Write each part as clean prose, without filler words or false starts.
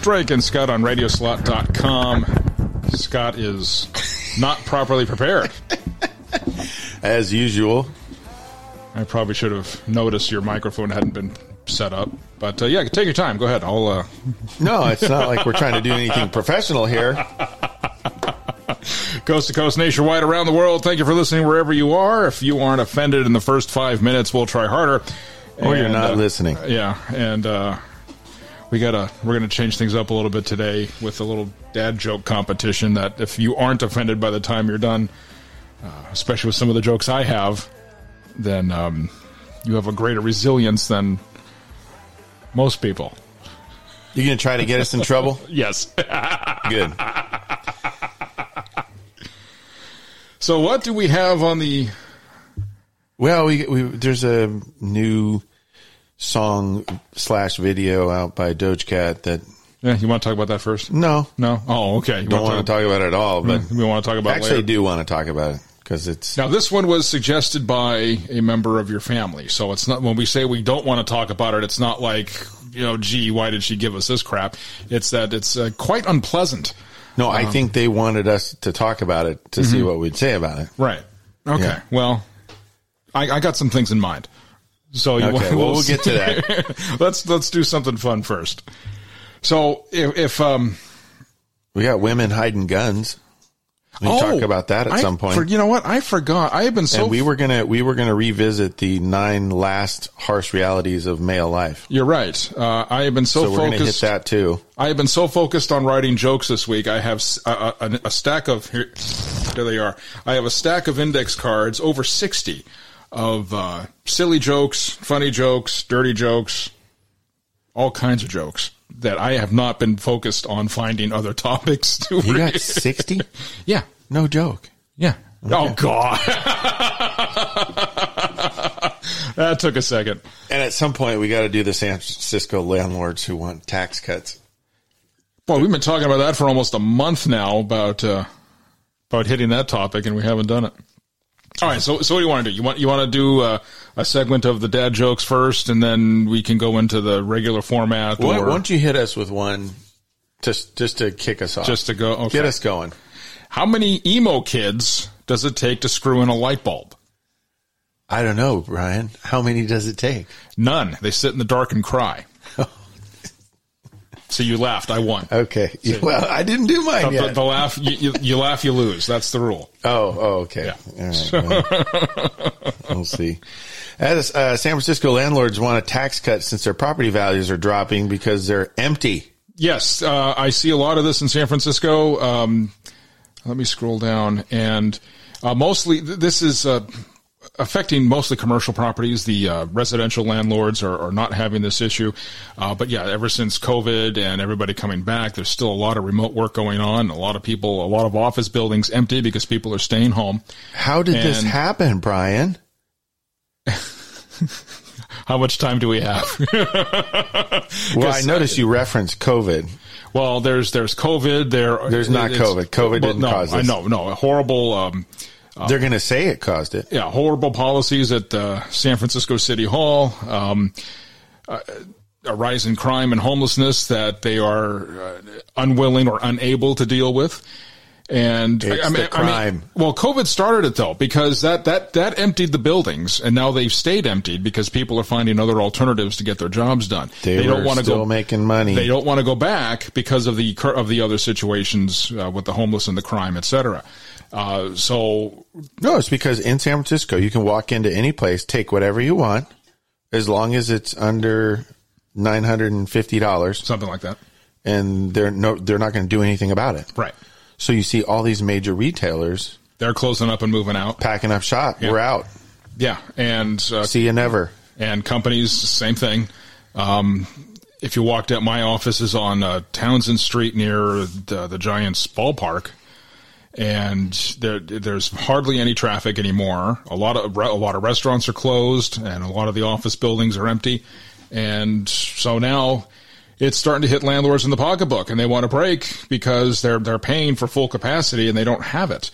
Drake and Scott on Radioslot.com. Scott is not properly prepared. As usual. I probably should have noticed your microphone hadn't been set up. But, yeah, take your time. Go ahead. No, it's not like we're trying to do anything professional here. Coast to coast, nationwide, around the world. Thank you for listening wherever you are. If you aren't offended in the first 5 minutes, we'll try harder. Or you're not listening. Yeah, and we're gonna change things up a little bit today with a little dad joke competition. That if you aren't offended by the time you're done, especially with some of the jokes I have, then you have a greater resilience than most people. You gonna try to get us in trouble? Yes. Good. So what do we have on the... Well, there's a new song / video out by Doja Cat that... Yeah, you want to talk about that first? No. Oh, okay. Don't want to talk about it at all, but... We want to talk about it actually later. Do want to talk about it, because it's... Now, this one was suggested by a member of your family, so it's not... When we say we don't want to talk about it, it's not like, gee, why did she give us this crap? It's that it's quite unpleasant. No, I think they wanted us to talk about it to see what we'd say about it. Right. Okay. Yeah. Well, I got some things in mind. So we'll get to that. Let's do something fun first. So if we got women hiding guns. We can talk about that at some point. You know what? I forgot. I have been so... And we were gonna revisit the 9 last harsh realities of male life. You're right. I have been so focused... we're gonna hit that too. I have been so focused on writing jokes this week. I have a stack of... Here they are. I have a stack of index cards, over 60, of silly jokes, funny jokes, dirty jokes, all kinds of jokes that I have not been focused on finding other topics to read. You got 60? Yeah. No joke. Yeah. Okay. Oh, God. That took a second. And at some point, we got to do the San Francisco landlords who want tax cuts. Boy, we've been talking about that for almost a month now, about hitting that topic, and we haven't done it. All right, so what do you want to do? You want to do a segment of the dad jokes first, and then we can go into the regular format? Why don't you hit us with one just to kick us off? Just to go, okay. Get us going. How many emo kids does it take to screw in a light bulb? I don't know, Brian. How many does it take? None. They sit in the dark and cry. So you laughed. I won. Okay. Well, I didn't do mine yet. The laugh, you laugh, you lose. That's the rule. Oh, okay. Yeah. All right, well, we'll see. As San Francisco landlords want a tax cut since their property values are dropping because they're empty. Yes, I see a lot of this in San Francisco. Let me scroll down. And mostly, this is... affecting mostly commercial properties. The residential landlords are not having this issue. But yeah, ever since COVID and everybody coming back, there's still a lot of remote work going on. A lot of office buildings empty because people are staying home. How did this happen, Brian? How much time do we have? Well, I noticed you referenced COVID. Well, there's COVID. There's not COVID. COVID didn't cause this. No, a horrible... they're going to say it caused it. Yeah, horrible policies at San Francisco City Hall, a rise in crime and homelessness that they are unwilling or unable to deal with. And the crime. Well, COVID started it though, because that emptied the buildings, and now they've stayed emptied because people are finding other alternatives to get their jobs done. They don't want to go making money. They don't want to go back because of the other situations with the homeless and the crime, etc. No, it's because in San Francisco you can walk into any place, take whatever you want, as long as it's under $950, something like that, and they're not going to do anything about it. Right. So you see all these major retailers, they're closing up and moving out, packing up shop. Yeah. We're out. Yeah, and see you never. And companies, same thing. If you walked out, my office is on Townsend Street near the Giants ballpark. And there's hardly any traffic anymore. A lot of restaurants are closed, and a lot of the office buildings are empty. And so now it's starting to hit landlords in the pocketbook, and they want a break because they're paying for full capacity and they don't have it.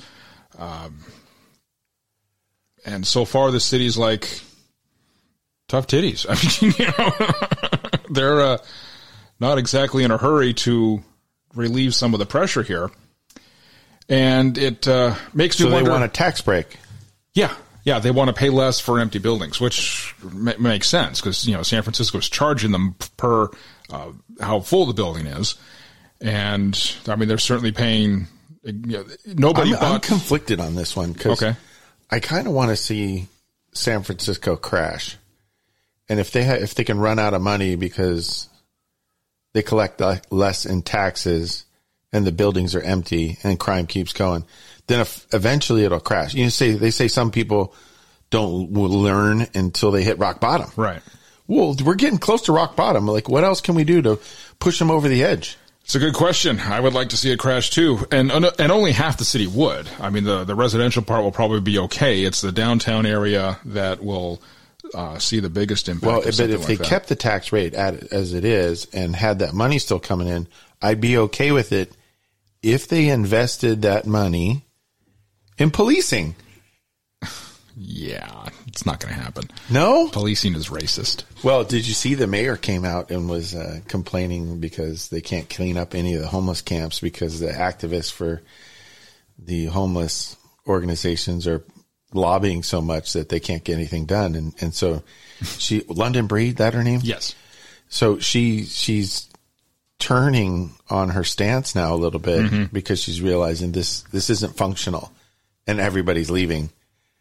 And so far, the city's like tough titties. I mean, not exactly in a hurry to relieve some of the pressure here. And it makes me wonder. So they want a tax break. Yeah. Yeah, they want to pay less for empty buildings, which makes sense because, San Francisco is charging them per how full the building is. And, I mean, they're certainly paying nobody I'm conflicted on this one because okay. I kind of want to see San Francisco crash. And if they can run out of money because they collect less in taxes and the buildings are empty and crime keeps going, then eventually it'll crash. They say some people don't learn until they hit rock bottom. Right. Well, we're getting close to rock bottom. Like, what else can we do to push them over the edge? It's a good question. I would like to see it crash too. And only half the city would. I mean, the residential part will probably be okay. It's the downtown area that will see the biggest impact. Well, but if they kept the tax rate as it is and had that money still coming in, I'd be okay with it if they invested that money in policing. Yeah, it's not going to happen. No? Policing is racist. Well, did you see the mayor came out and was complaining because they can't clean up any of the homeless camps because the activists for the homeless organizations are lobbying so much that they can't get anything done. And so London Breed, that her name? Yes. So she's turning on her stance now a little bit because she's realizing this isn't functional and everybody's leaving.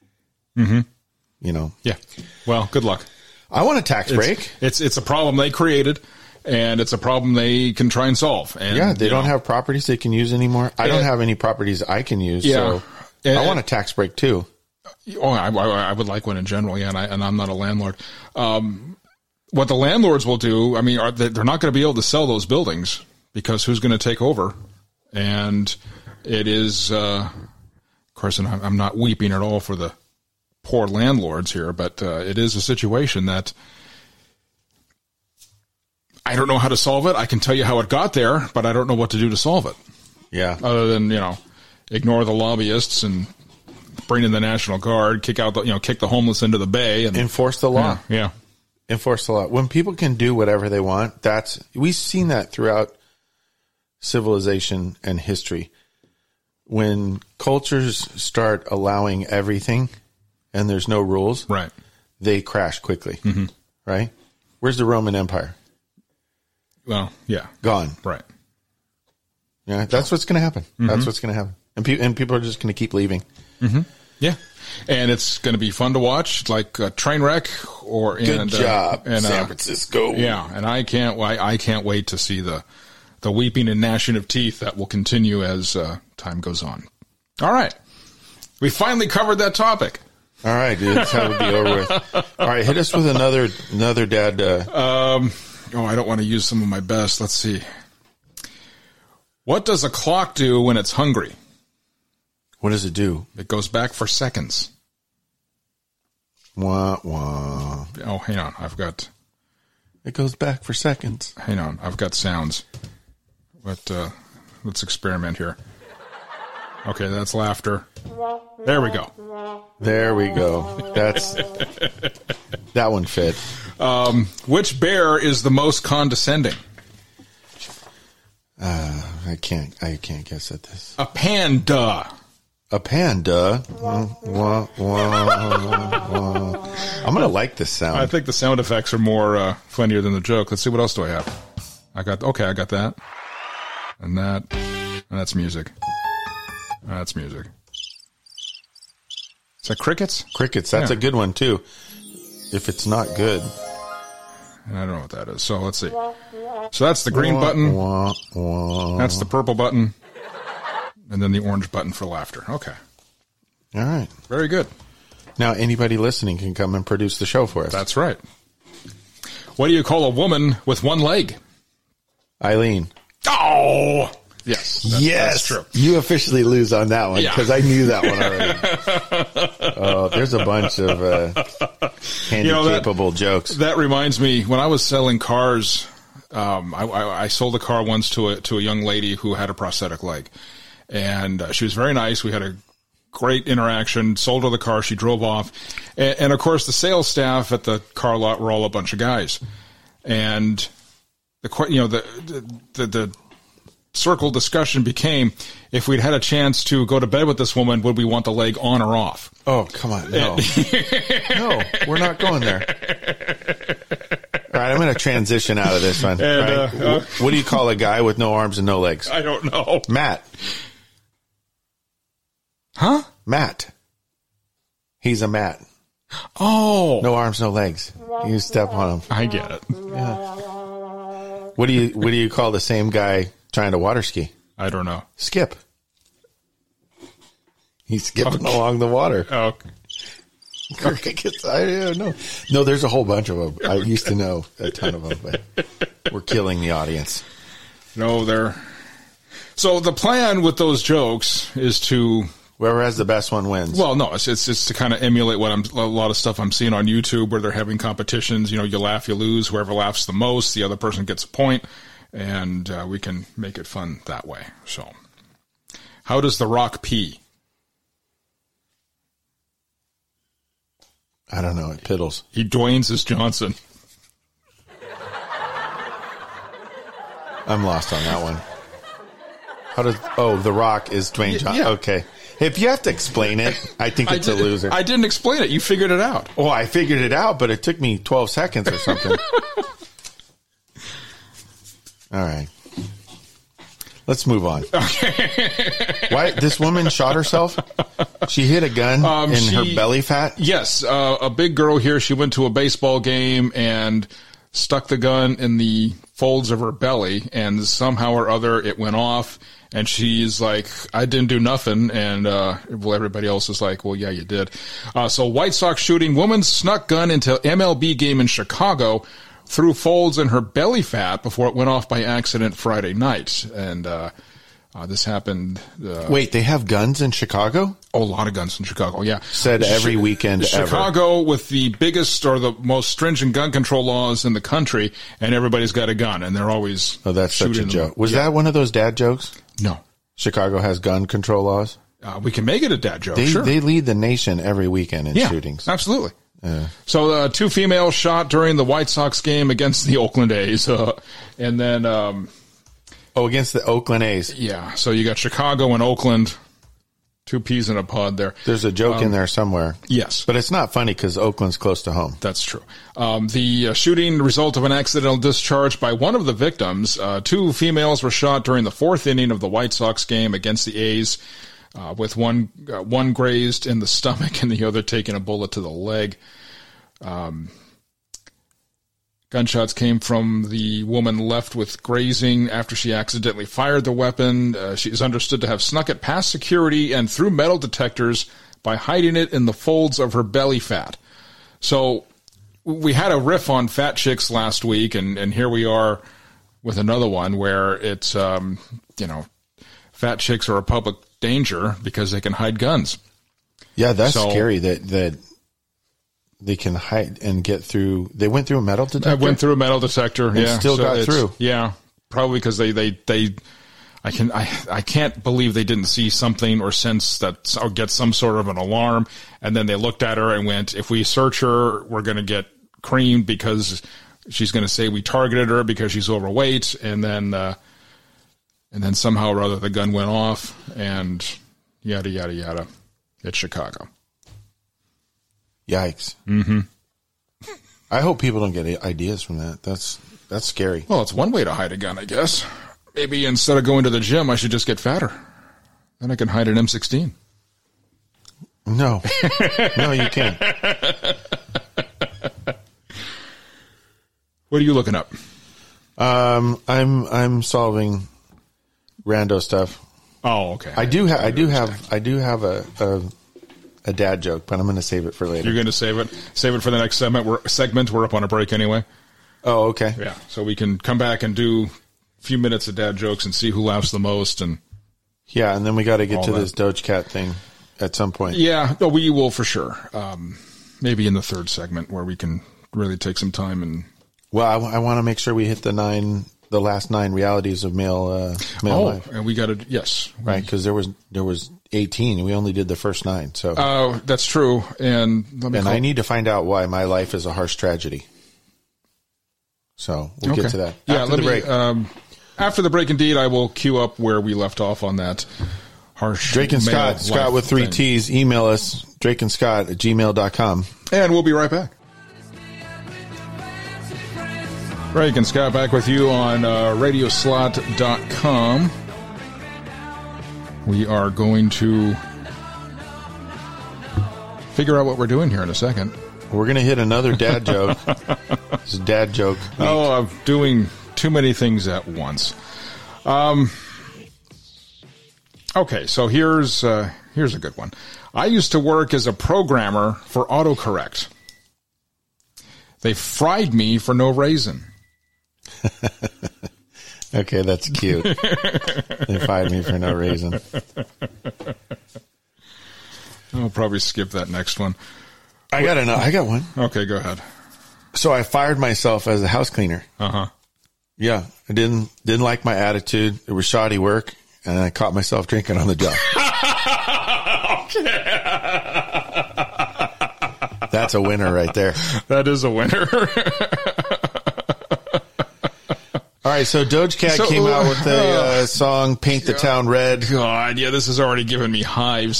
Yeah. Well, good luck. I want a tax break. It's a problem they created, and it's a problem they can try and solve. And they don't have properties they can use anymore. I don't have any properties I can use. Yeah. So I want a tax break too. Oh, I would like one in general. Yeah. And I'm not a landlord. What the landlords will do, I mean, they're not going to be able to sell those buildings because who's going to take over? And it is, of course, and I'm not weeping at all for the poor landlords here, but it is a situation that I don't know how to solve it. I can tell you how it got there, but I don't know what to do to solve it. Yeah. Other than, ignore the lobbyists and bring in the National Guard, kick the homeless into the bay and enforce the law. Yeah. Enforce the law. When people can do whatever they want, we've seen that throughout civilization and history. When cultures start allowing everything and there's no rules, right, they crash quickly. Right? Where's the Roman Empire? Well, yeah. Gone. Right. Yeah, that's what's going to happen. That's what's going to happen. And people are just going to keep leaving. Yeah. And it's going to be fun to watch, like a train wreck Good job, San Francisco. Yeah. And I can't wait to see the weeping and gnashing of teeth that will continue as time goes on. All right. We finally covered that topic. All right, dude. That's how it would be over with. All right. Hit us with another dad. I don't want to use some of my best. Let's see. What does a clock do when it's hungry? What does it do? It goes back for seconds. Wah, wah. Oh, hang on. It goes back for seconds. Hang on. I've got sounds. But let's experiment here. Okay, that's laughter. There we go. There we go. That one fit. Which bear is the most condescending? I can't guess at this. A panda. A panda. Wah, wah, wah. I'm gonna like this sound. I think the sound effects are more funnier than the joke. Let's see, what else do I have? I got that, and that's music. That's music. Is that crickets? Crickets. That's a good one too. If it's not good, and I don't know what that is. So let's see. So that's the green button. That's the purple button. And then the orange button for laughter. Okay. All right. Very good. Now anybody listening can come and produce the show for us. That's right. What do you call a woman with one leg? Eileen. Oh! Yes. That's true. You officially lose on that one because I knew that one already. There's a bunch of handy-capable jokes. That reminds me, when I was selling cars, I sold a car once to a young lady who had a prosthetic leg. And she was very nice. We had a great interaction, sold her the car. She drove off. And of course, the sales staff at the car lot were all a bunch of guys. And the circle discussion became, if we'd had a chance to go to bed with this woman, would we want the leg on or off? Oh, come on. No. No, we're not going there. All right, I'm going to transition out of this one. And, right? What do you call a guy with no arms and no legs? I don't know. Matt. Huh? Matt. He's a Matt. Oh. No arms, no legs. You step on him. I get it. Yeah. What do you call the same guy trying to water ski? I don't know. Skip. He's skipping along the water. Oh. Crickets. I don't know. No, there's a whole bunch of them. I used to know a ton of them, but we're killing the audience. No, they're... So the plan with those jokes is to... Whoever has the best one wins. Well, no, it's to kind of emulate a lot of stuff I'm seeing on YouTube where they're having competitions. You know, you laugh, you lose. Whoever laughs the most, the other person gets a point, and we can make it fun that way. So, how does The Rock pee? I don't know. It piddles. He Dwayne's as Johnson. I'm lost on that one. The Rock is Dwayne Johnson. Yeah. Okay. If you have to explain it, I think it's a loser. I didn't explain it. You figured it out. Oh, I figured it out, but it took me 12 seconds or something. All right. Let's move on. Okay. Why? This woman shot herself? She hit a gun in her belly fat? Yes. A big girl here, she went to a baseball game and stuck the gun in the folds of her belly, and somehow or other it went off. And she's like, I didn't do nothing. And, everybody else is like, well, yeah, you did. So White Sox shooting, woman snuck gun into MLB game in Chicago through folds in her belly fat before it went off by accident Friday night. And, this happened. Wait, they have guns in Chicago? Oh, a lot of guns in Chicago. Yeah. Said every weekend Chicago ever. With the biggest or the most stringent gun control laws in the country, and everybody's got a gun, and they're always that's such a joke. Was that one of those dad jokes? No. Chicago has gun control laws? We can make it a dad joke, sure. They lead the nation every weekend in shootings. Absolutely. So, 2 females shot during the White Sox game against the Oakland A's, and then... against the Oakland A's. Yeah, so you got Chicago and Oakland, 2 peas in a pod there. There's a joke in there somewhere. Yes. But it's not funny because Oakland's close to home. That's true. The shooting result of an accidental discharge by one of the victims. 2 females were shot during the 4th inning of the White Sox game against the A's, with one grazed in the stomach and the other taking a bullet to the leg. Gunshots came from the woman left with grazing after she accidentally fired the weapon. She is understood to have snuck it past security and through metal detectors by hiding it in the folds of her belly fat. So we had a riff on fat chicks last week, and here we are with another one where it's, fat chicks are a public danger because they can hide guns. Yeah, that's scary that they can hide and get through. They went through a metal detector? I went through a metal detector, and still got through. Yeah, probably because I can't believe they didn't see something or sense that or get some sort of an alarm, and then they looked at her and went, if we search her, we're going to get creamed because she's going to say we targeted her because she's overweight, and then somehow or other the gun went off, and yada, yada, yada. It's Chicago. Yikes. Mm-hmm. I hope people don't get ideas from that. That's scary. Well, it's one way to hide a gun, I guess. Maybe instead of going to the gym, I should just get fatter. Then I can hide an M16. No. No, you can't. What are you looking up? I'm solving rando stuff. Oh, okay. I do have a dad joke, but I'm going to save it for later. You're going to save it? Save it for the next segment. We're up on a break anyway. Oh, okay. Yeah, so we can come back and do a few minutes of dad jokes and see who laughs the most. And then we got to get to this Doge Cat thing at some point. Yeah, no, we will for sure. Maybe in the 3rd segment where we can really take some time and... Well, I want to make sure we hit the last 9 realities of male life. And we got to, yes. Right, because there was 18, and we only did the first 9. So that's true. And I need to find out why my life is a harsh tragedy. So we'll get to that after the break. After the break, indeed, I will queue up where we left off on that harsh Drake and Scott with 3 T's. Email us, drakeandscott@gmail.com. And we'll be right back. Drake and Scott back with you on radioslot.com. We are going to figure out what we're doing here in a second. We're going to hit another dad joke. It's a dad joke week. Oh, I'm doing too many things at once. Okay, so here's a good one. I used to work as a programmer for autocorrect. They fried me for no reason. Okay, that's cute. They fired me for no reason. I'll probably skip that next one. I got one. Okay, go ahead. So I fired myself as a house cleaner. Uh-huh. Yeah, I didn't like my attitude. It was shoddy work, and I caught myself drinking on the job. That's a winner right there. That is a winner. All right, so Doja Cat came out with a song, Paint the Town Red. God, yeah, this has already given me hives.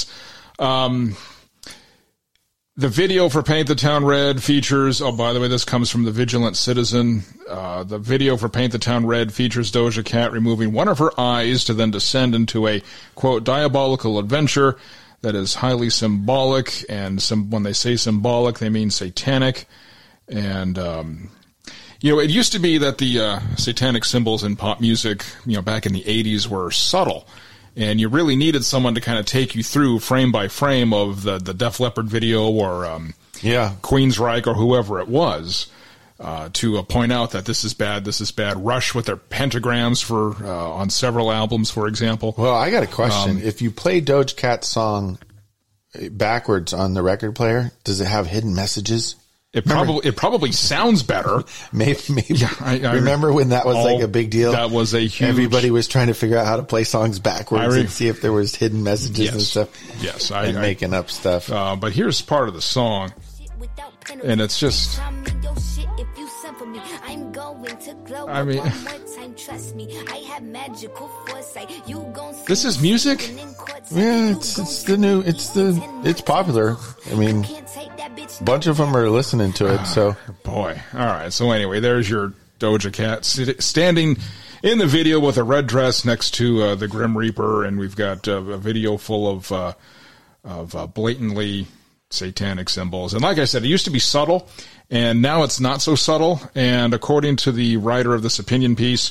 The video for Paint the Town Red features, oh, by the way, this comes from the Vigilant Citizen. The video for Paint the Town Red features Doja Cat removing one of her eyes to then descend into a, quote, diabolical adventure that is highly symbolic. And when they say symbolic, they mean satanic. And, it used to be that the satanic symbols in pop music, back in the 80s were subtle. And you really needed someone to kind of take you through frame by frame of the Def Leppard video or Queensryche or whoever it was to point out that this is bad, this is bad. Rush with their pentagrams for on several albums, for example. Well, I got a question. If you play Doja Cat's song backwards on the record player, does it have hidden messages? It probably sounds better. Maybe. Yeah, I remember when that was like a big deal. That was a huge. Everybody was trying to figure out how to play songs backwards and see if there was hidden messages and stuff. Yes, making up stuff. But here's part of the song, and it's just. I mean, this is music. Yeah, it's popular. I mean, a bunch of them are listening to it. So, boy, all right. So anyway, there's your Doja Cat standing in the video with a red dress next to the Grim Reaper, and we've got a video full of blatantly satanic symbols. And like I said, it used to be subtle, and now it's not so subtle. And according to the writer of this opinion piece,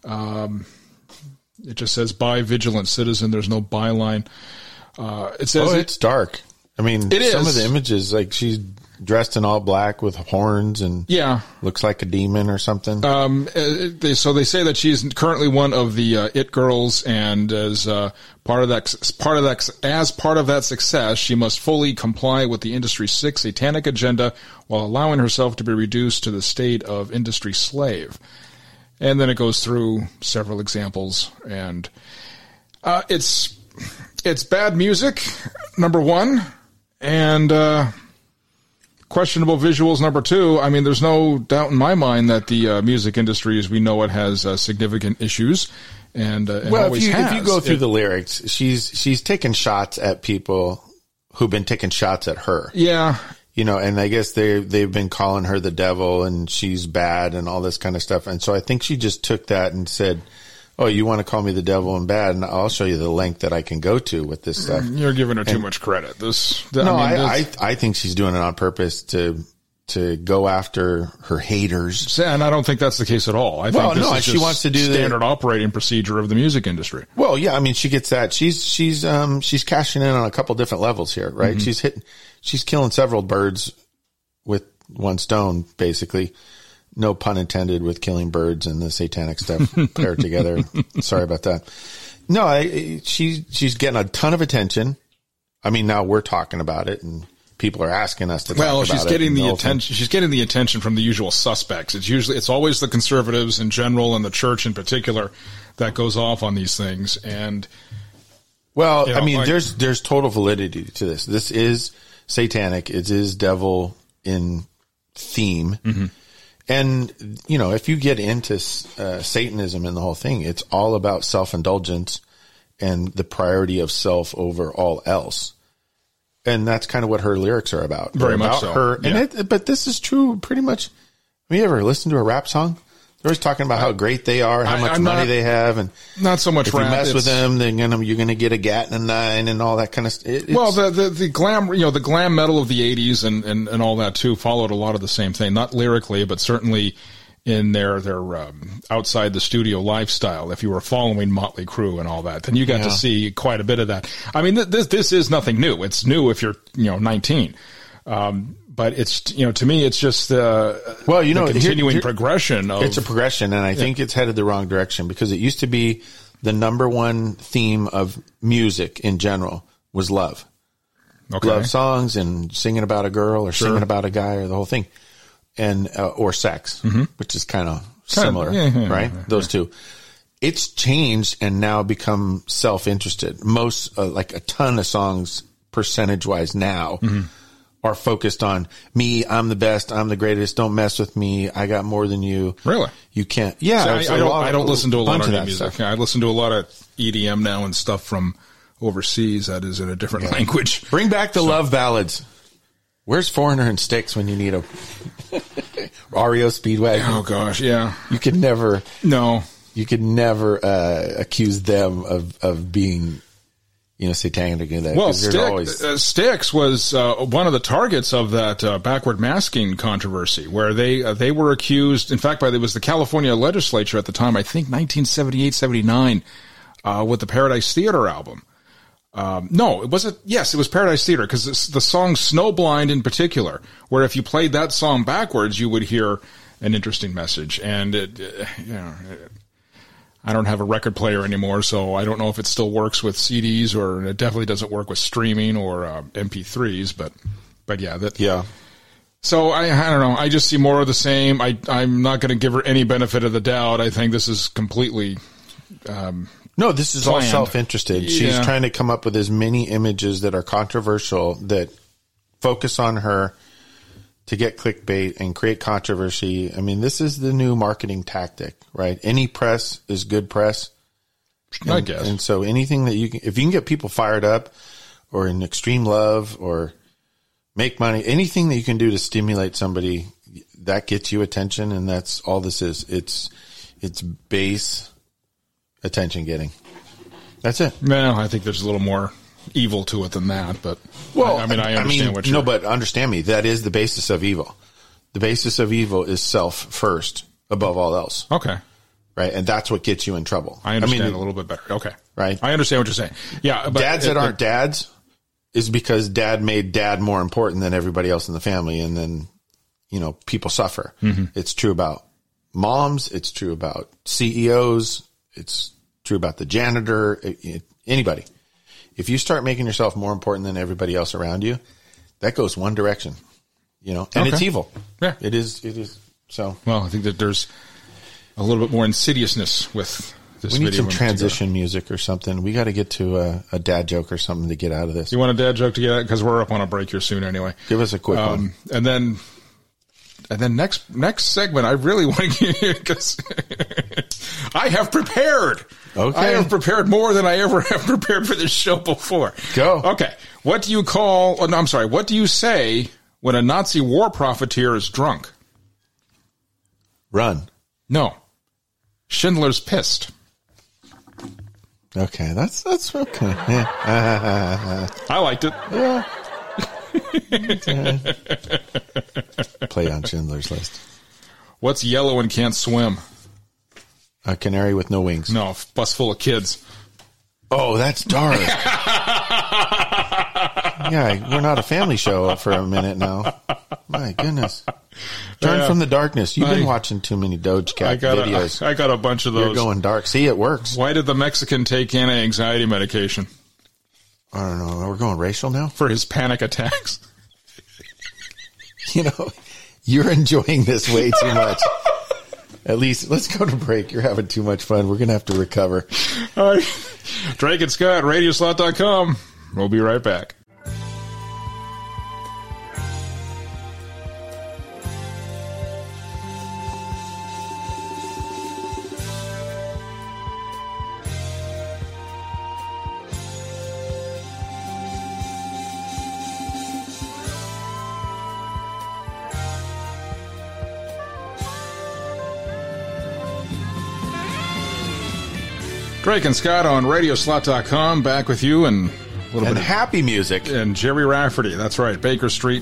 it just says by Vigilant Citizen. There's no byline. It says it's dark. I mean, some of the images, like she's dressed in all black with horns and looks like a demon or something. So they say that she's currently one of the it girls, and as part of that success, she must fully comply with the industry's sick satanic agenda while allowing herself to be reduced to the state of industry slave. And then it goes through several examples, and it's bad music, number one, and questionable visuals, number two. I mean, there's no doubt in my mind that the music industry, as we know it, has significant issues, and always has. If you go through the lyrics, she's taking shots at people who've been taking shots at her. Yeah. And I guess they've been calling her the devil and she's bad and all this kind of stuff. And so I think she just took that and said, oh, you want to call me the devil and bad, and I'll show you the length that I can go to with this stuff. You're giving her too much credit. I think she's doing it on purpose to go after her haters. And I don't think that's the case at all. I think this is she wants to do standard operating procedure of the music industry. Well, yeah, I mean, she gets that. She's cashing in on a couple different levels here, right? Mm-hmm. She's killing several birds with one stone, basically. No pun intended with killing birds and the satanic stuff paired together. Sorry about that. No, she's getting a ton of attention. I mean, now we're talking about it and people are asking us to talk about it. Well, she's getting the attention. She's getting the attention from the usual suspects. It's always the conservatives in general and the church in particular that goes off on these things. And well, I mean, there's total validity to this. This is satanic. It is devil in theme. Mm-hmm. And, you know, if you get into Satanism and the whole thing, it's all about self-indulgence and the priority of self over all else. And that's kind of what her lyrics are about. Very They're much about so. her. Yeah. And but this is true pretty much. Have you ever listened to a rap song? They're always talking about how great they are, how much money they have, and not so much if you rap. mess with them, then you're going to get a gat and a 9 and all that kind of stuff. Well, the glam, you know, the glam metal of the 80s and all that too followed a lot of the same thing, not lyrically, but certainly in their outside the studio lifestyle. If you were following Motley Crue and all that, then you got to see quite a bit of that. I mean, this is nothing new. It's new if you're, 19. But it's, to me, it's just the continuing progression of. It's a progression, and I think it's headed the wrong direction because it used to be the number one theme of music in general was love. Okay. Love songs and singing about a girl or singing about a guy or the whole thing, and or sex, which is kind of similar, right? Those two. It's changed and now become self-interested. Most, like a ton of songs percentage-wise now. Are focused on me. I'm the best. I'm the greatest. Don't mess with me. I got more than you. Really? You can't. Yeah. So I don't listen to a lot of new music. Stuff. I listen to a lot of EDM now and stuff from overseas that is in a different language. Bring back the love ballads. Where's Foreigner and Styx when you need a REO Speedwagon? Oh gosh, yeah. You could never. No. You could never accuse them of being. Satanic. Well, Styx was one of the targets of that backward masking controversy, where they were accused. In fact, it was the California legislature at the time. I think 1978, 79, with the Paradise Theater album. No, it wasn't. Yes, it was Paradise Theater because the song "Snowblind" in particular, where if you played that song backwards, you would hear an interesting message, and I don't have a record player anymore, so I don't know if it still works with CDs or it definitely doesn't work with streaming or MP3s, but yeah. Yeah. So I don't know. I just see more of the same. I'm not going to give her any benefit of the doubt. I think this is completely no, this is planned. All self-interested. Yeah. She's trying to come up with as many images that are controversial that focus on her to get clickbait and create controversy. I mean, this is the new marketing tactic, right? Any press is good press. I guess. And so anything that if you can get people fired up or in extreme love or make money, anything that you can do to stimulate somebody, that gets you attention. And that's all this is. It's base attention getting. That's it. Well, I think there's a little more evil to it than that, but I understand what you're... No, but understand me. That is the basis of evil. The basis of evil is self first above all else. Okay. Right. And that's what gets you in trouble. I understand a little bit better. Okay. Right. I understand what you're saying. Yeah. But dads that aren't dads is because dad made dad more important than everybody else in the family. And then, people suffer. It's true about moms. It's true about CEOs. It's true about the janitor, anybody. If you start making yourself more important than everybody else around you, that goes one direction, and it's evil. Yeah, it is. So, well, I think that there's a little bit more insidiousness with this video. We need some transition music or something. We got to get to a dad joke or something to get out of this. You want a dad joke to get out? Because we're up on a break here soon anyway. Give us a quick one. And then next segment, I really want to get here because I have prepared. Okay. I have prepared more than I ever have prepared for this show before. Go. Okay. What do you say when a Nazi war profiteer is drunk? Run. No. Schindler's pissed. Okay. That's okay. Yeah. I liked it. Yeah. Play on Schindler's List. What's yellow and can't swim? A canary with no wings. No, bus full of kids. Oh, that's dark. Yeah, we're not a family show for a minute now. My goodness. Turn from the darkness. You've been watching too many Doge Cat videos. I got a bunch of those. You're going dark. See, it works. Why did the Mexican take anti-anxiety medication? I don't know. We're going racial now? For his panic attacks. You're enjoying this way too much. At least, let's go to break. You're having too much fun. We're going to have to recover. All right. Drake and Scott, radioslot.com. We'll be right back. Drake and Scott on Radioslot.com, back with you and a little And bit happy music. and Jerry Rafferty. That's right, Baker Street,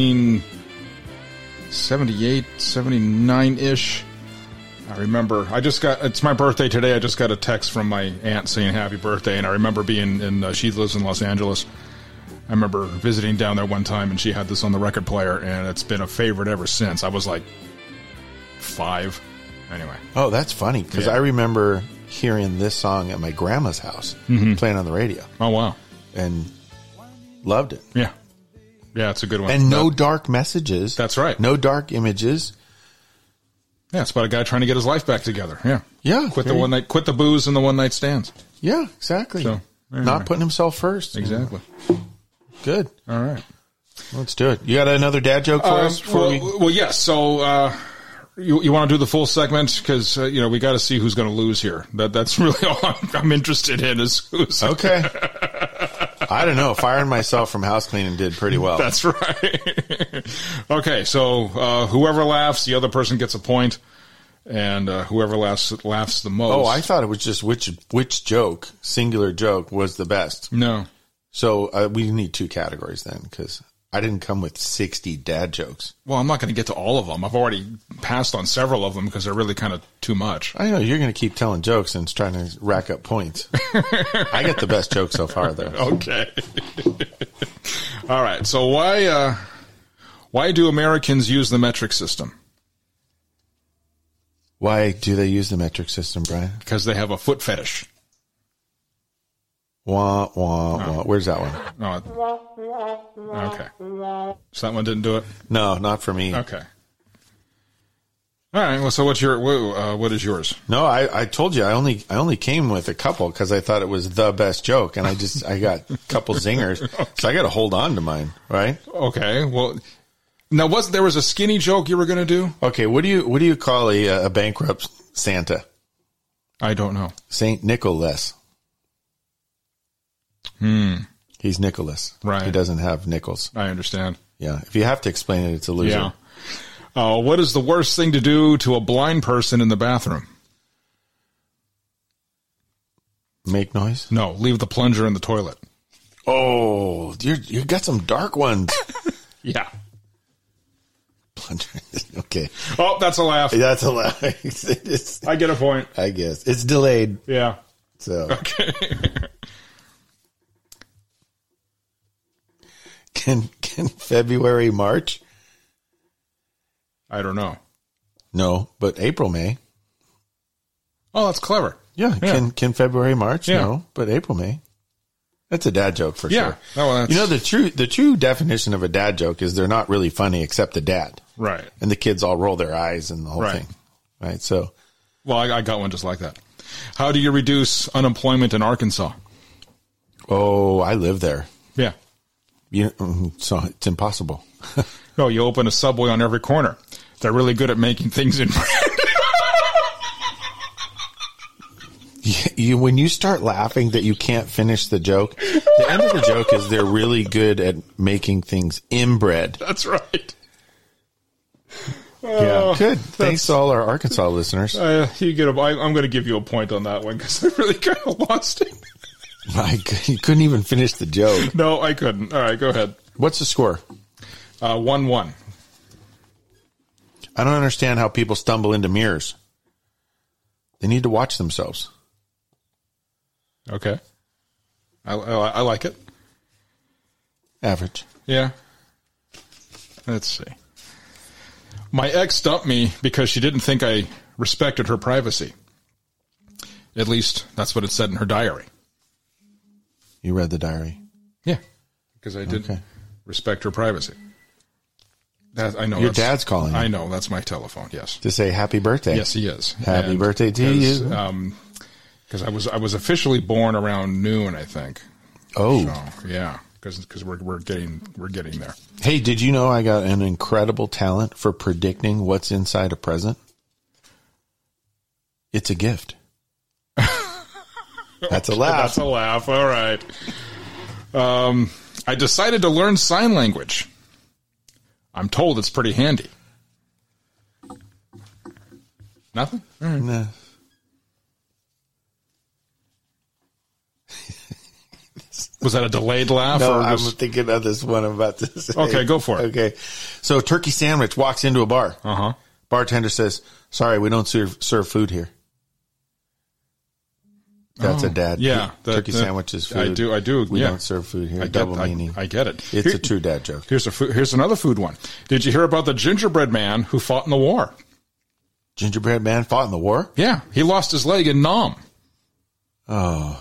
1978, 79-ish. I remember, it's my birthday today. I just got a text from my aunt saying happy birthday, and I remember being in, she lives in Los Angeles. I remember visiting down there one time, and she had this on the record player, and it's been a favorite ever since. I was like 5. Anyway. Oh, that's funny, because Yeah. I remember hearing this song at my grandma's house, playing on the radio, Oh, wow. and loved it. Yeah. Yeah, it's a good one. And no dark messages. That's right. No dark images. Yeah, it's about a guy trying to get his life back together. Yeah. Yeah. Quit the booze and the one night stands. Yeah, exactly. So, anyway. Not putting himself first. Exactly. Good. All right. Let's do it. You got another dad joke for us? Well, yes. So, you want to do the full segment? Because, we got to see who's going to lose here. That's really all I'm interested in is who's. Okay. I don't know. Firing myself from house cleaning did pretty well. That's right. Okay. So, whoever laughs, the other person gets a point. And whoever laughs the most. Oh, I thought it was just which joke, singular joke, was the best. No. So we need 2 categories then, because I didn't come with 60 dad jokes. Well, I'm not going to get to all of them. I've already passed on several of them because they're really kind of too much. I know you're going to keep telling jokes and trying to rack up points. I got the best joke so far, though. Okay. All right. So why do Americans use the metric system? Why do they use the metric system, Brian? Because they have a foot fetish. Wah, wah, wah. Where's that one? Oh, okay. So that one didn't do it? No, not for me. Okay. All right. Well, so what is yours? No, I told you I only came with a couple because I thought it was the best joke, and I got a couple zingers, so I got to hold on to mine, right? Okay. Well, now there was a skinny joke you were going to do? Okay. What do you call a bankrupt Santa? I don't know. Saint Nicholas. He's Nicholas. Right. He doesn't have nickels. I understand. Yeah. If you have to explain it, it's a loser. Yeah. What is the worst thing to do to a blind person in the bathroom? Make noise? No, leave the plunger in the toilet. Oh, you got some dark ones. Yeah. Okay. Oh, that's a laugh. That's a lie. I get a point. I guess. It's delayed. Yeah. So. Okay. Can February March? I don't know. No, but April May. Oh, that's clever. Yeah. Can February March? Yeah. No, but April May. That's a dad joke for Yeah. sure. Oh, well, that's... the true definition of a dad joke is they're not really funny except the dad. Right. And the kids all roll their eyes and the whole thing. Right. So. Well, I got one just like that. How do you reduce unemployment in Arkansas? Oh, I live there. Yeah. So it's impossible. No, you open a Subway on every corner. They're really good at making things in bread. When you start laughing that you can't finish the joke, the end of the joke is they're really good at making things inbred. That's right. Yeah, good. Thanks to all our Arkansas listeners. I'm going to give you a point on that one because I really kind of lost it. You couldn't even finish the joke. No, I couldn't. All right, go ahead. What's the score? 1-1. I don't understand how people stumble into mirrors. They need to watch themselves. Okay. I like it. Average. Yeah. Let's see. My ex dumped me because she didn't think I respected her privacy. At least that's what it said in her diary. You read the diary? Yeah. Because I didn't respect her privacy. I know. Your dad's calling you. I know. That's my telephone. Yes. To say happy birthday. Yes, he is. Happy birthday to you. Because I was officially born around noon, I think. Oh. So, yeah. Because we're getting there. Hey, did you know I got an incredible talent for predicting what's inside a present? It's a gift. That's a laugh. That's a laugh. All right. I decided to learn sign language. I'm told it's pretty handy. Nothing? All right. Nah. Was that a delayed laugh? No, or I'm just... thinking of this one I'm about to say. Okay, go for it. Okay. So turkey sandwich walks into a bar. Uh-huh. Bartender says, sorry, we don't serve food here. That's a dad. Yeah. Turkey sandwich is food. I do. We yeah. don't serve food here. I Double get, meaning. I get it. It's a true dad joke. Here's another food one. Did you hear about the gingerbread man who fought in the war? Gingerbread man fought in the war? Yeah. He lost his leg in Nam. Oh.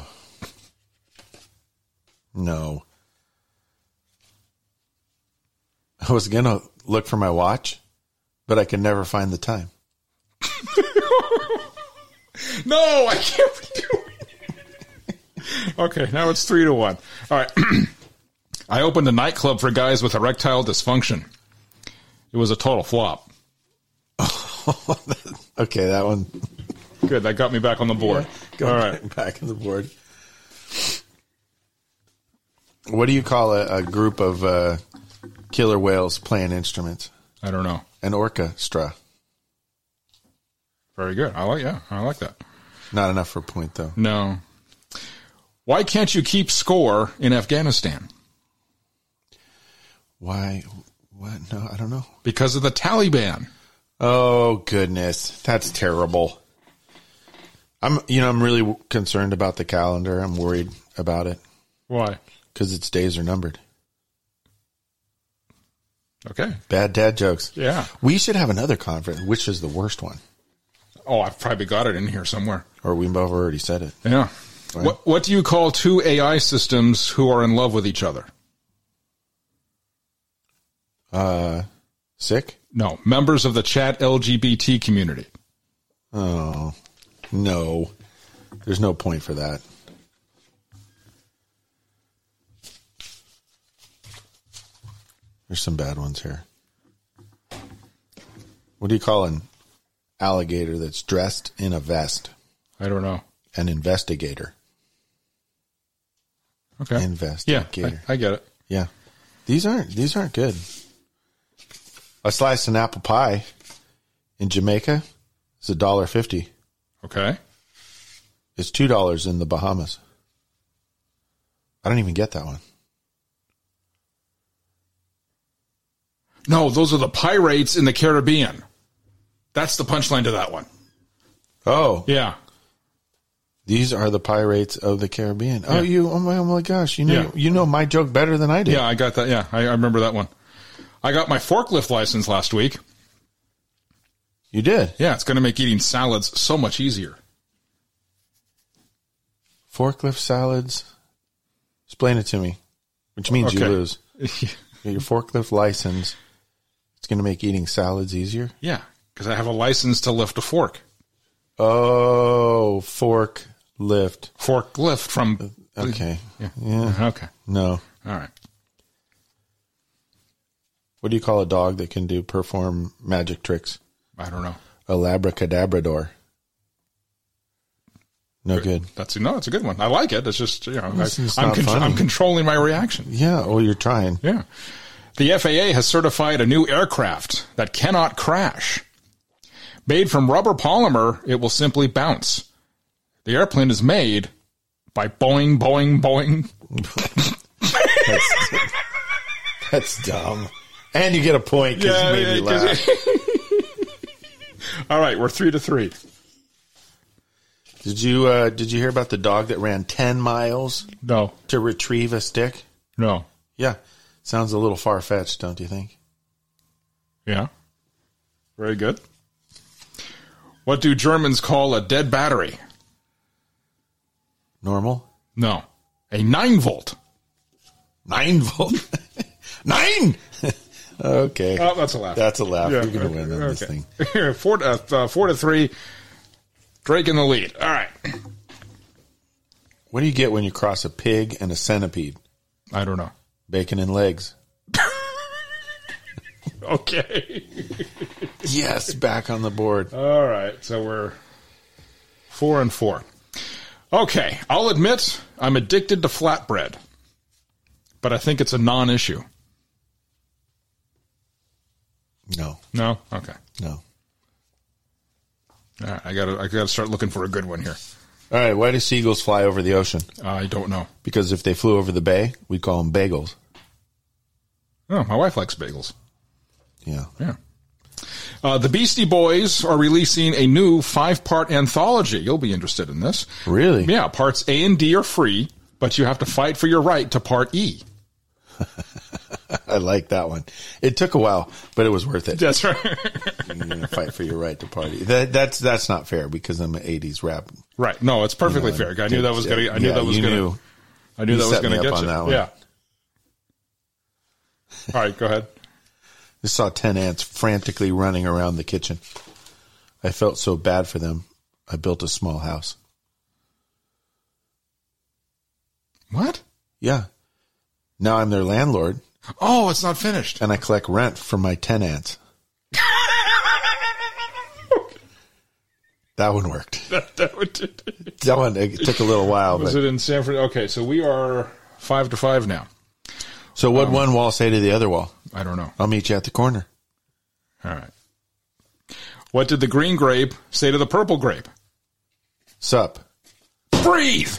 No. I was going to look for my watch, but I could never find the time. No, I can't do it. Okay, now it's 3-1. All right. I opened a nightclub for guys with erectile dysfunction. It was a total flop. Okay, that one. Good, that got me back on the board. Go All right. back on the board. What do you call a group of killer whales playing instruments? I don't know. An orchestra. Very good. I like that. Not enough for a point, though. No. Why can't you keep score in Afghanistan? Why? What? No, I don't know. Because of the Taliban. Oh, goodness. That's terrible. I'm really concerned about the calendar. I'm worried about it. Why? Because its days are numbered. Okay. Bad dad jokes. Yeah. We should have another conference. Which is the worst one? Oh, I've probably got it in here somewhere. Or we've already said it. Yeah. Right. What do you call two AI systems who are in love with each other? Sick? No, members of the chat LGBT community. Oh, no. There's no point for that. There's some bad ones here. What do you call an alligator that's dressed in a vest? I don't know. An investigator. Okay. Investigator. Yeah, I get it. Yeah. These aren't good. A slice of apple pie in Jamaica is $1.50. Okay. It's $2 in the Bahamas. I don't even get that one. No, those are the pirates in the Caribbean. That's the punchline to that one. Oh. Yeah. These are the pirates of the Caribbean. Yeah. Oh my gosh. You know my joke better than I did. Yeah, I got that. Yeah, I remember that one. I got my forklift license last week. You did? Yeah, it's going to make eating salads so much easier. Forklift salads. Explain it to me. Which means you Okay. lose. Your forklift license. It's going to make eating salads easier? Yeah, because I have a license to lift a fork. Oh, forklift. Forklift from... Okay. Yeah. Okay. No. All right. What do you call a dog that can perform magic tricks? I don't know. A labracadabrador. No good. That's a good one. I like it. It's just, It's not funny. I'm controlling my reaction. Yeah. Oh, you're trying. Yeah. The FAA has certified a new aircraft that cannot crash. Made from rubber polymer, it will simply bounce. The airplane is made by Boeing, Boeing, Boeing. That's dumb. And you get a point because you made me laugh. All right, we're 3-3. Did you hear about the dog that ran 10 miles No. to retrieve a stick? No. Yeah. Sounds a little far-fetched, don't you think? Yeah. Very good. What do Germans call a dead battery? Normal? No. A 9-volt. 9 volt. 9! Okay. Oh, that's a laugh. That's a laugh. Yeah. You're going to win on this thing. 4-3. Drake in the lead. All right. What do you get when you cross a pig and a centipede? I don't know. Bacon and legs. Okay. Yes, back on the board. All right. So we're 4-4. Okay. I'll admit I'm addicted to flatbread, but I think it's a non-issue. No. No? Okay. No. All right. I gotta start looking for a good one here. All right, why do seagulls fly over the ocean? I don't know. Because if they flew over the bay, we'd call them bagels. Oh, my wife likes bagels. Yeah. Yeah. The Beastie Boys are releasing a new 5-part anthology. You'll be interested in this. Really? Yeah, parts A and D are free, but you have to fight for your right to part E. I like that one. It took a while, but it was worth it. That's right. You're going to fight for your right to party. That's not fair because I'm an 80s rap. Right. No, it's perfectly fair. I knew that was going to. I knew that was going to. I knew that was going to get you. That one. Yeah. All right, go ahead. I saw 10 ants frantically running around the kitchen. I felt so bad for them. I built a small house. What? Yeah. Now I'm their landlord. Oh, it's not finished. And I collect rent from my 10 ants. That one worked. That one, it took a little while. Was it in San Francisco? Okay, so we are 5-5 now. So what one wall say to the other wall? I don't know. I'll meet you at the corner. All right. What did the green grape say to the purple grape? Sup? Breathe!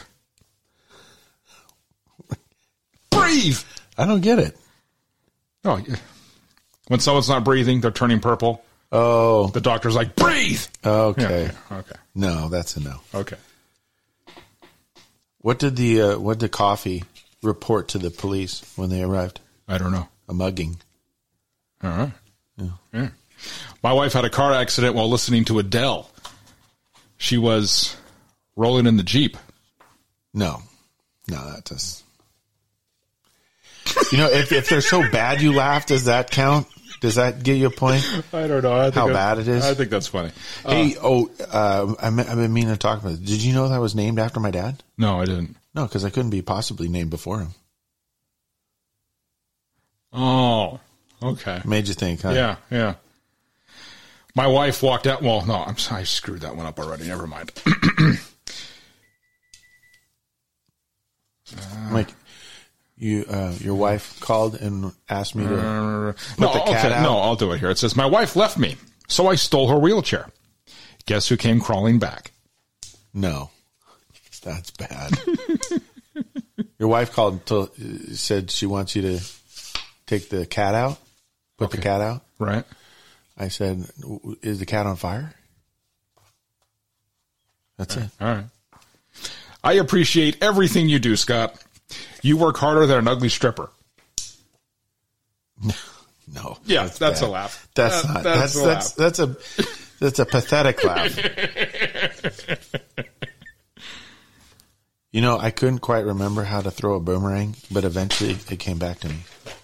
Breathe! I don't get it. Oh, when someone's not breathing, they're turning purple. Oh. The doctor's like, breathe! Okay. Yeah, okay. No, that's a no. Okay. What did the coffee report to the police when they arrived? I don't know. A mugging. All right. Yeah. My wife had a car accident while listening to Adele. She was rolling in the Jeep. No, that does. You know, if they're so bad you laugh, does that count? Does that give you a point? I don't know. How bad it is? I think that's funny. Hey, I've been meaning to talk about this. Did you know that I was named after my dad? No, I didn't. No, because I couldn't be possibly named before him. Oh, okay. Made you think, huh? Yeah. My wife walked out. Well, no, I screwed that one up already. Never mind. Mike, your wife called and asked me to No, I'll do it here. It says, my wife left me, so I stole her wheelchair. Guess who came crawling back? No, that's bad. Your wife called and said she wants you to take the cat out, put the cat out. Right. I said, is the cat on fire? That's it. All right. I appreciate everything you do, Scott. You work harder than an ugly stripper. No. Yeah, that's a laugh. That's not. That's a pathetic laugh. You know, I couldn't quite remember how to throw a boomerang, but eventually it came back to me.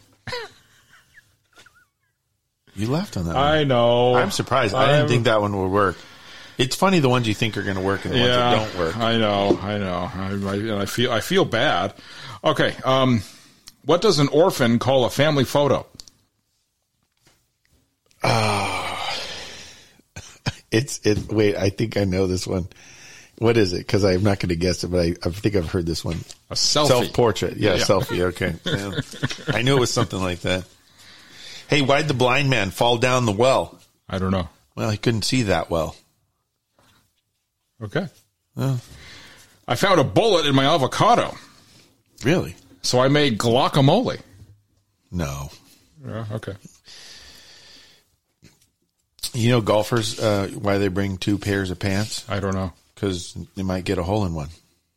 You laughed on that one. I know. I'm surprised. I didn't think that one would work. It's funny the ones you think are going to work and the ones that don't work. I know. I feel bad. Okay. What does an orphan call a family photo? Wait, I think I know this one. What is it? Because I'm not going to guess it, but I think I've heard this one. A selfie. Self-portrait. Yeah, selfie. Okay. Yeah. I knew it was something like that. Hey, why'd the blind man fall down the well? I don't know. Well, he couldn't see that well. Okay. I found a bullet in my avocado. Really? So I made guacamole. No. Okay. You know golfers, why they bring 2 pairs of pants? I don't know. Because they might get a hole in one.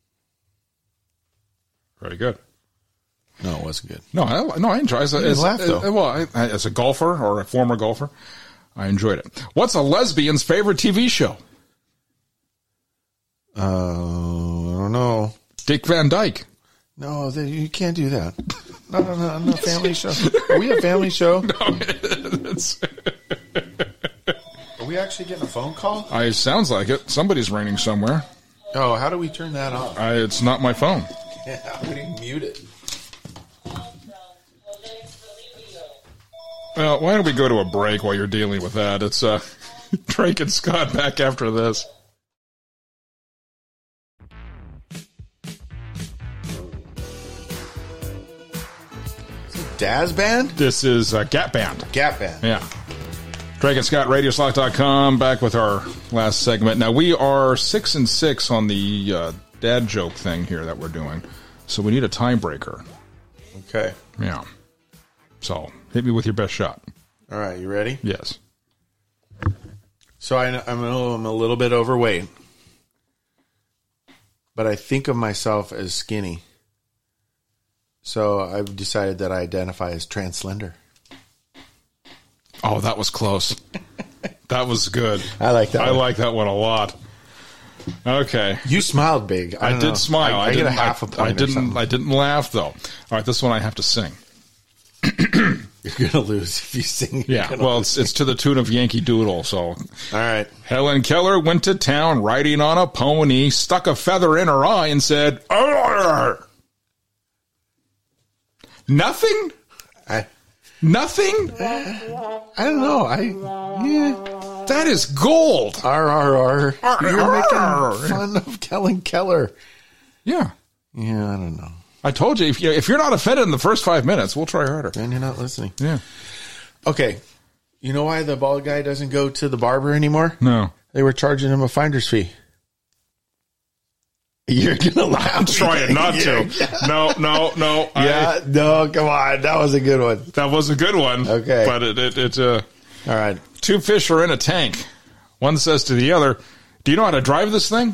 Very good. No, it wasn't good. No, I enjoy it. As a golfer or a former golfer, I enjoyed it. What's a lesbian's favorite TV show? I don't know. Dick Van Dyke. No, you can't do that. No, family show. Are we a family show? No, Are we actually getting a phone call? It sounds like it. Somebody's ringing somewhere. Oh, how do we turn that off? It's not my phone. Yeah, how do we mute it? Well, why don't we go to a break while you're dealing with that? It's Drake and Scott back after this. Daz Band? This is Gap Band. Gap Band. Yeah. Drake and Scott, Radioslot.com, back with our last segment. Now, we are 6-6 on the dad joke thing here that we're doing, so we need a tiebreaker. Okay. Yeah. So, hit me with your best shot. All right, you ready? Yes. So I'm a little bit overweight, but I think of myself as skinny. So I've decided that I identify as trans-slender. Oh, that was close. That was good. I like that I one. like that one a lot. Okay. You smiled big. I did smile. I get a half a point. I didn't laugh, though. All right, this one I have to sing. You're going to lose if you sing. Yeah, well, it's to the tune of Yankee Doodle, so. All right. Helen Keller went to town riding on a pony, stuck a feather in her eye, and said, "Arr!" Nothing? Nothing? I don't know. Yeah. That is gold. RRR. You're making fun of Helen Keller. Yeah. Yeah, I don't know. I told you, if you're not offended in the first 5 minutes, we'll try harder. Then you're not listening. Yeah. Okay. You know why the bald guy doesn't go to the barber anymore? No. They were charging him a finder's fee. You're going to laugh. I'm trying not to. No. Yeah, no, come on. That was a good one. That was a good one. Okay. But it All right. two fish are in a tank. One says to the other, "Do you know how to drive this thing?"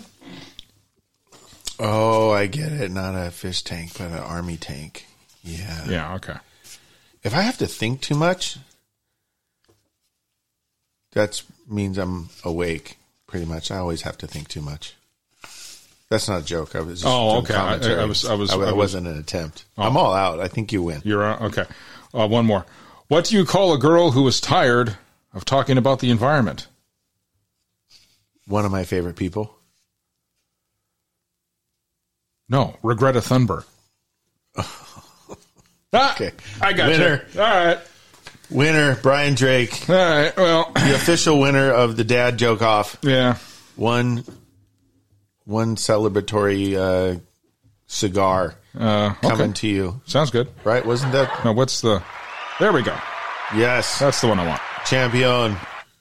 Oh, I get it. Not a fish tank, but an army tank. Yeah. Yeah, okay. If I have to think too much, that means I'm awake, pretty much. I always have to think too much. That's not a joke. I was just doing okay. commentary. I wasn't an attempt. I'm all out. I think you win. You're okay. One more. What do you call a girl who is tired of talking about the environment? One of my favorite people. No, Regretta Thunberg. Okay. I got Winner. you. All right. Winner, Brian Drake. All right. Well, The official winner of the dad joke off. yeah. One celebratory cigar coming to you. Sounds good. Right? Wasn't that? Now, what's the... There we go. Yes. That's the one I want. Champion.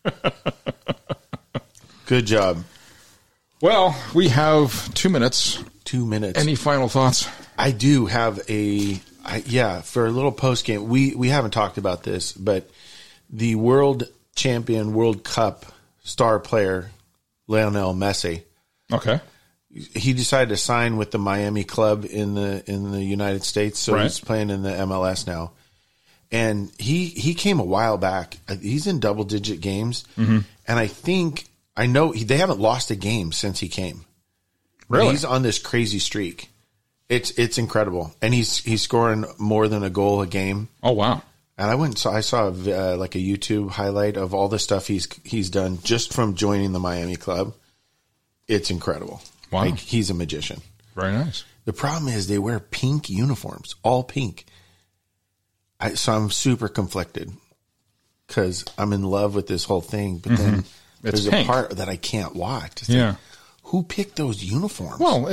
Good job. Well, we have 2 minutes. 2 minutes. Any final thoughts? I do have for a little post game. We haven't talked about this, but the world champion, World Cup star player, Lionel Messi, Okay. he decided to sign with the Miami club in the United States. So Right. he's playing in the MLS now. And he came a while back. He's in double digit games. Mm-hmm. And I know they haven't lost a game since he came. Really? He's on this crazy streak. It's incredible. And he's scoring more than a goal a game. Oh, wow. And I saw like a YouTube highlight of all the stuff he's done just from joining the Miami club. It's incredible. Wow. Like, he's a magician. Very nice. The problem is they wear pink uniforms, all pink. So I'm super conflicted because I'm in love with this whole thing. But then there's pink. a part that I can't watch. It's Yeah. like, who picked those uniforms? Well,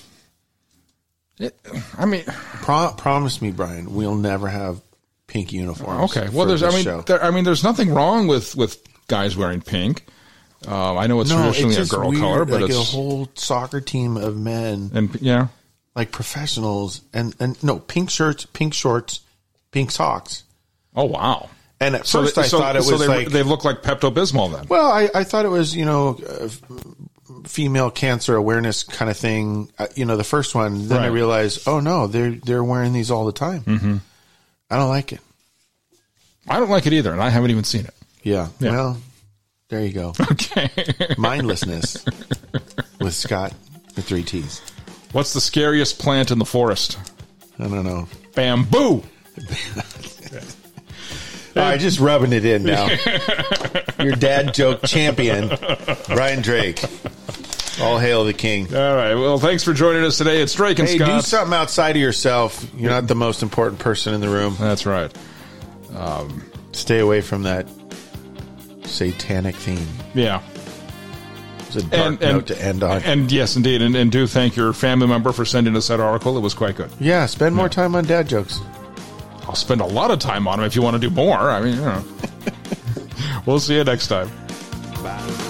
I mean... Promise me, Brian, we'll never have pink uniforms. Okay. Well, there's nothing wrong with guys wearing pink. I know it's traditionally a girl weird, color, but like it's a whole soccer team of men, and yeah, like professionals, and no pink shirts, pink shorts, pink socks. Oh wow! And at first I thought it was they look like Pepto-Bismol then. Well, I thought it was female cancer awareness kind of thing. The first one. Then I Right. realized, oh no, they're wearing these all the time. Mm-hmm. I don't like it. I don't like it either, and I haven't even seen it. Yeah. Yeah. Well, there you go. Okay. Mindlessness with Scott with 3 T's. What's the scariest plant in the forest? I don't know. Bamboo. All right, just rubbing it in now. Your dad joke champion, Brian Drake. All hail the king. All right. Well, thanks for joining us today. It's Drake and Hey, Scott. do something outside of yourself. You're not the most important person in the room. That's right. Stay away from that satanic theme. Yeah. It's a dark note to end on. And yes, indeed. And do thank your family member for sending us that article. It was quite good. Yeah, spend more time on dad jokes. I'll spend a lot of time on them if you want to do more. I mean, We'll see you next time. Bye.